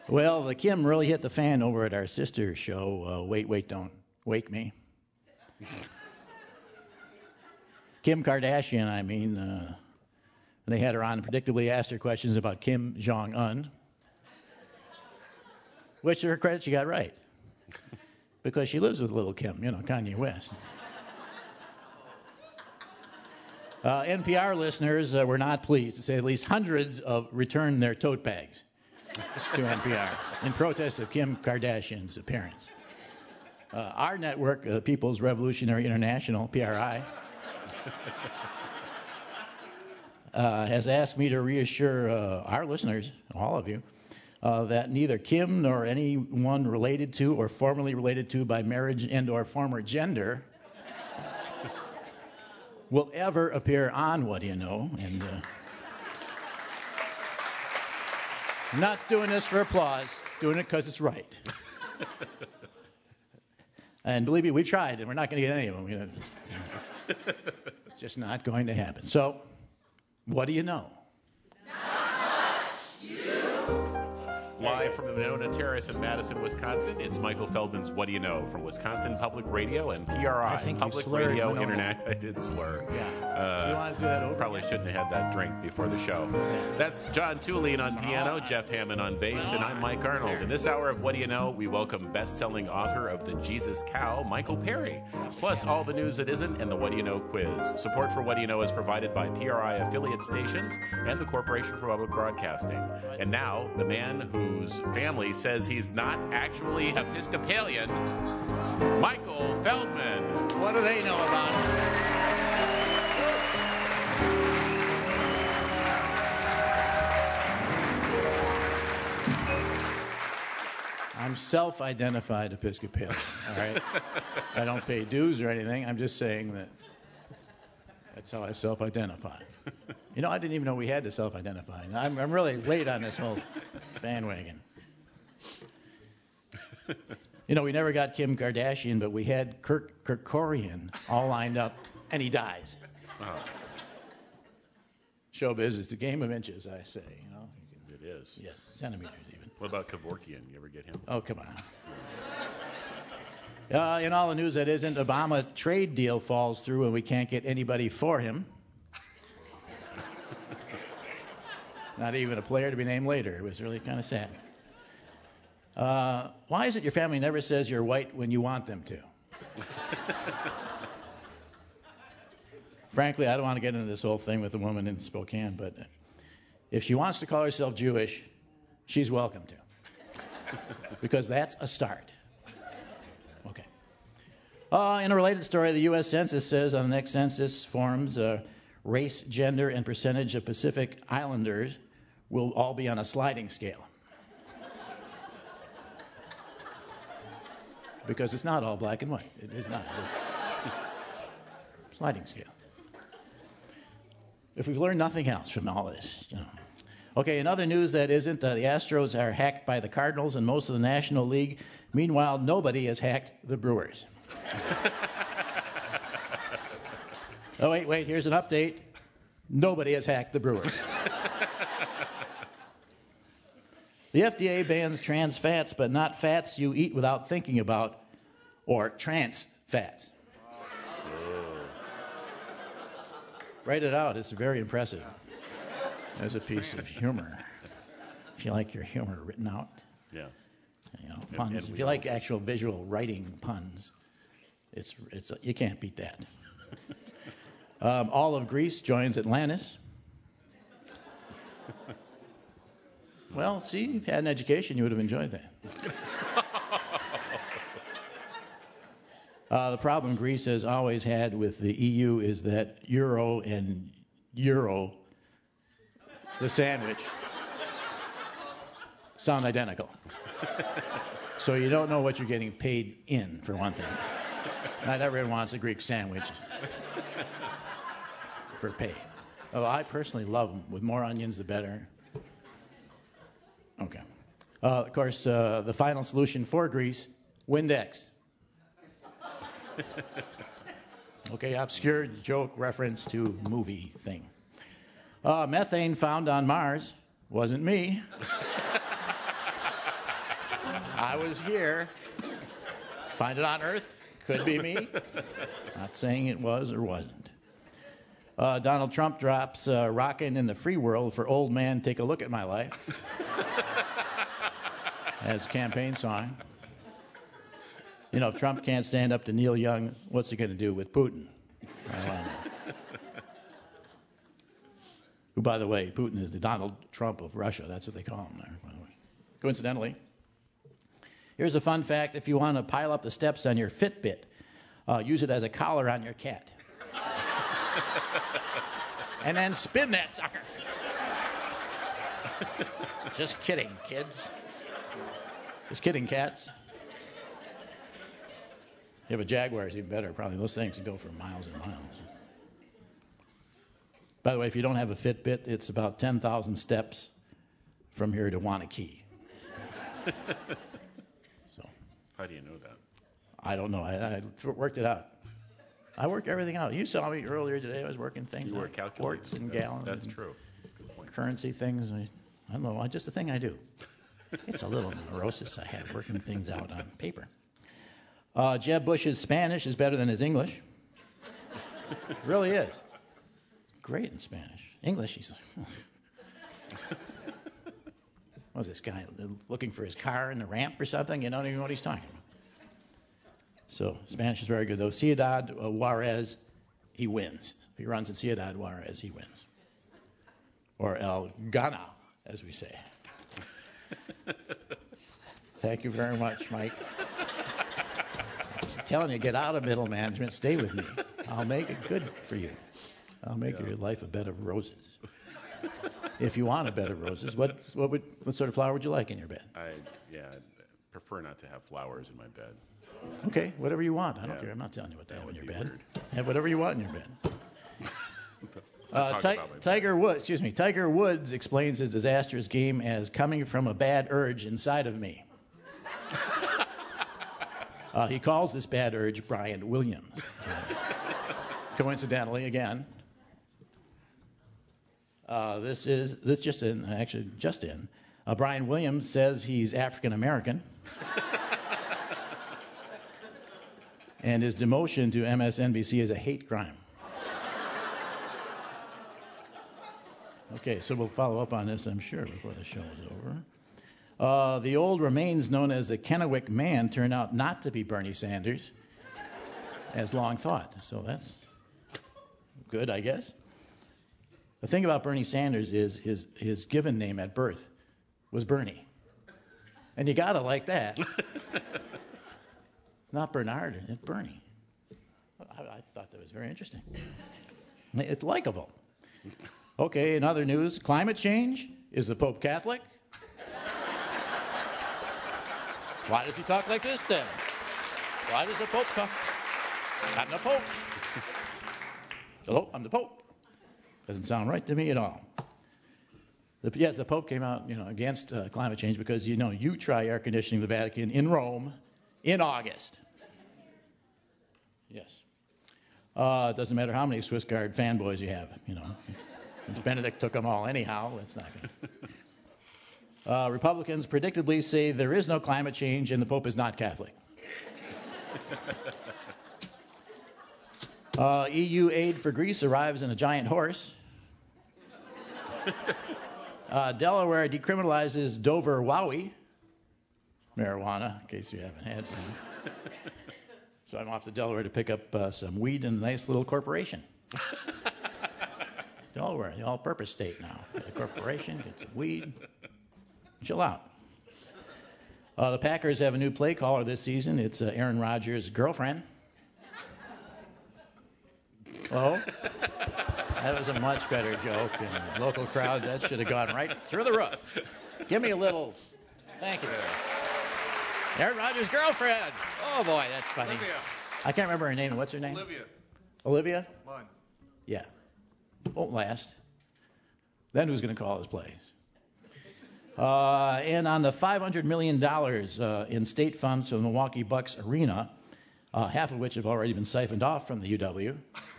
Well, the Kim really hit the fan over at our sister show, Wait, Don't Wake Me. Kim Kardashian, I mean. They had her on and predictably asked her questions about Kim Jong-un, which to her credit, she got right. Because she lives with little Kim, Kanye West. NPR listeners were not pleased, to say at least hundreds returned their tote bags to NPR in protest of Kim Kardashian's appearance. Our network, People's Revolutionary International, PRI, has asked me to reassure our listeners, all of you, that neither Kim nor anyone related to or formerly related to by marriage and or former gender will ever appear on What Do You Know? And I'm not doing this for applause, doing it because it's right. And believe me, we tried, and we're not going to get any of them. It's just not going to happen. So, what do you know? Live from the Monona Terrace in Madison, Wisconsin, it's Michael Feldman's What Do You Know? From Wisconsin Public Radio and PRI. I think Public you slurred, Radio Monona. Internet. I did slur. Yeah. You want to do that over? Probably shouldn't have had that drink before the show. That's John Tulane on piano, Jeff Hammond on bass, and I'm Mike Arnold. In this hour of What Do You Know, we welcome best-selling author of The Jesus Cow, Michael Perry, plus all the news that isn't and the What Do You Know quiz. Support for What Do You Know is provided by PRI affiliate stations and the Corporation for Public Broadcasting. And now, the man whose family says he's not actually Episcopalian, Michael Feldman. What do they know about it? I'm self-identified Episcopalian, all right? I don't pay dues or anything. I'm just saying that that's how I self-identify. I didn't even know we had to self-identify. I'm really late on this whole bandwagon. We never got Kim Kardashian, but we had Kirk Kerkorian all lined up, and he dies. Oh. Showbiz is a game of inches, I say. It is. Yes, centimeters even. What about Kevorkian? You ever get him? Oh, come on. In all the news that isn't, Obama trade deal falls through and we can't get anybody for him. Not even a player to be named later. It was really kind of sad. Why is it your family never says you're white when you want them to? Frankly, I don't want to get into this whole thing with the woman in Spokane, but if she wants to call herself Jewish, she's welcome to. Because that's a start. Okay. In a related story, the U.S. Census says on the next census forms, race, gender, and percentage of Pacific Islanders will all be on a sliding scale. Because it's not all black and white. It is not. It's sliding scale. If we've learned nothing else from all this, Okay, in other news that isn't, the Astros are hacked by the Cardinals and most of the National League. Meanwhile, nobody has hacked the Brewers. Oh, wait, here's an update. Nobody has hacked the Brewers. The FDA bans trans fats, but not fats you eat without thinking about, or trans fats. Write it out. It's very impressive. As a piece of humor. If you like your humor written out. Yeah. Puns. And if you like actual visual writing puns, it's you can't beat that. All of Greece joins Atlantis. Well, see, if you had an education, you would have enjoyed that. The problem Greece has always had with the EU is that euro and euro, the sandwich, sound identical. So you don't know what you're getting paid in, for one thing. Not everyone wants a Greek sandwich for pay. Oh, I personally love them. With more onions, the better. Okay. Of course, the final solution for Greece, Windex. Okay, obscure joke reference to movie thing. Methane found on Mars wasn't me. I was here. Find it on Earth. Could be me. Not saying it was or wasn't. Donald Trump drops "Rockin' in the Free World" for "Old Man, Take a Look at My Life" as campaign song. You know, if Trump can't stand up to Neil Young, what's he going to do with Putin? Who, by the way, Putin is the Donald Trump of Russia. That's what they call him there, by the way. Coincidentally, here's a fun fact. If you want to pile up the steps on your Fitbit, use it as a collar on your cat. And then spin that sucker. Just kidding, kids. Just kidding, cats. You have a Jaguar, it's even better. Probably those things can go for miles and miles. By the way, if you don't have a Fitbit, it's about 10,000 steps from here to Wanakee. So, how do you know that? I don't know. I worked it out. I work everything out. You saw me earlier today. I was working things out. Quarts and gallons. That's true. Currency things. I don't know. Just a thing I do. It's a little neurosis I have working things out on paper. Jeb Bush's Spanish is better than his English. It really is. Great in Spanish. English, he's what was this guy looking for his car in the ramp or something? You don't even know what he's talking about. So Spanish is very good, though. Ciudad Juarez, he wins. If he runs in Ciudad Juarez, he wins. Or El Gana, as we say. Thank you very much, Mike. I'm telling you, get out of middle management. Stay with me. I'll make it good for you. I'll make your life a bed of roses. If you want a bed of roses, what sort of flower would you like in your bed? I prefer not to have flowers in my bed. Okay, whatever you want. I don't care. I'm not telling you what to have in your bed. Weird. Have whatever you want in your bed. Tiger Woods explains his disastrous game as coming from a bad urge inside of me. He calls this bad urge Brian Williams. Coincidentally, again, this just in. Brian Williams says he's African American. And his demotion to MSNBC is a hate crime. Okay, so we'll follow up on this, I'm sure, before the show is over. The old remains known as the Kennewick Man turned out not to be Bernie Sanders, as long thought. So that's good, I guess. The thing about Bernie Sanders is his given name at birth was Bernie. And you gotta like that. It's not Bernard, it's Bernie. I thought that was very interesting. It's likable. Okay, in other news, climate change. Is the Pope Catholic? Why does he talk like this then? Why does the Pope talk? I'm the Pope. Hello, I'm the Pope. Doesn't sound right to me at all. The Pope came out, against climate change because, you try air conditioning the Vatican in Rome in August. Yes. It doesn't matter how many Swiss Guard fanboys you have, Benedict took them all anyhow. That's not good. Republicans predictably say there is no climate change and the Pope is not Catholic. EU aid for Greece arrives in a giant horse. Delaware decriminalizes Dover Wowie marijuana, in case you haven't had some. So I'm off to Delaware to pick up some weed in a nice little corporation. Delaware, the all-purpose state now. Get a corporation, get some weed, chill out. The Packers have a new play caller this season. It's Aaron Rodgers' girlfriend. Oh, that was a much better joke. In the local crowd, that should have gone right through the roof. Give me a little, thank you. Aaron Rodgers' girlfriend. Oh, boy, that's funny. Olivia. I can't remember her name. What's her name? Olivia. Olivia? Mine. Yeah. Won't last. Then who's going to call his plays? And on the $500 million in state funds for the Milwaukee Bucks arena, half of which have already been siphoned off from the UW,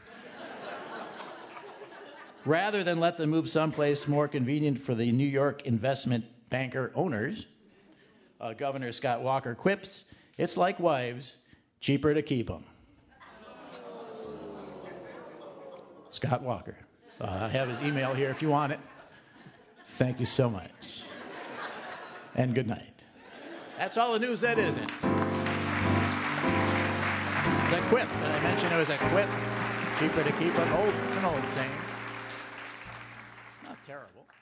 rather than let them move someplace more convenient for the New York investment banker owners, Governor Scott Walker quips, it's like wives, cheaper to keep them. Scott Walker. I have his email here if you want it. Thank you so much. And good night. That's all the news that isn't. It's a quip. Did I mention it was a quip? Cheaper to keep them. It's an old saying. Not terrible.